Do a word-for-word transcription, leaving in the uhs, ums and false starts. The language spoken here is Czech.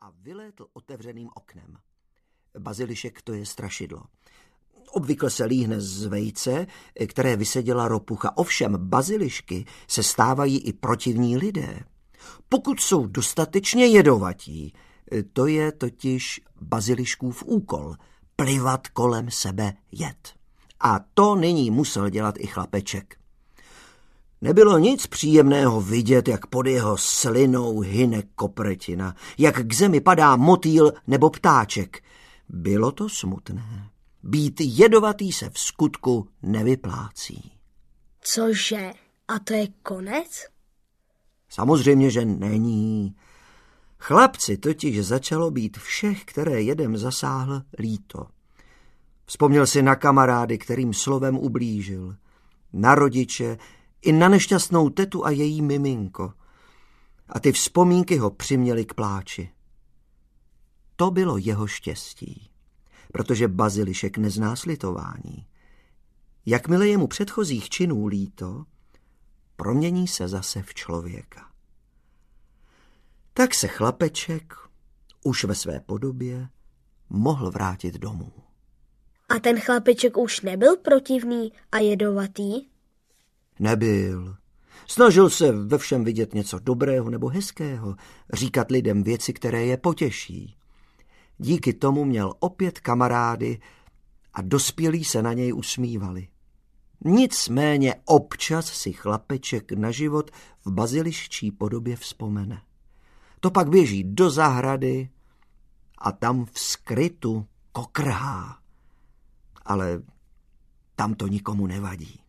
a vylétl otevřeným oknem. Bazilišek to je strašidlo. Obvykle se líhne z vejce, které vyseděla ropucha. Ovšem bazilišky se stávají i protivní lidé. Pokud jsou dostatečně jedovatí, to je totiž baziliškův úkol, plivat kolem sebe jed. A to nyní musel dělat i chlapeček. Nebylo nic příjemného vidět, jak pod jeho slinou hyne kopretina, jak k zemi padá motýl nebo ptáček. Bylo to smutné. Být jedovatý se v skutku nevyplácí. Cože? A to je konec? Samozřejmě, že není. Chlapci totiž začalo být všech, které jedem zasáhl, líto. Vzpomněl si na kamarády, kterým slovem ublížil, na rodiče i na nešťastnou tetu a její miminko. A ty vzpomínky ho přiměly k pláči. To bylo jeho štěstí, protože bazilišek nezná slitování. Jakmile je mu předchozích činů líto, promění se zase v člověka. Tak se chlapeček, už ve své podobě, mohl vrátit domů. A ten chlapeček už nebyl protivný a jedovatý? Nebyl. Snažil se ve všem vidět něco dobrého nebo hezkého, říkat lidem věci, které je potěší. Díky tomu měl opět kamarády a dospělí se na něj usmívali. Nicméně občas si chlapeček na život v baziliščí podobě vzpomene. To pak běží do zahrady a tam v skrytu kokrhá. Ale tam to nikomu nevadí.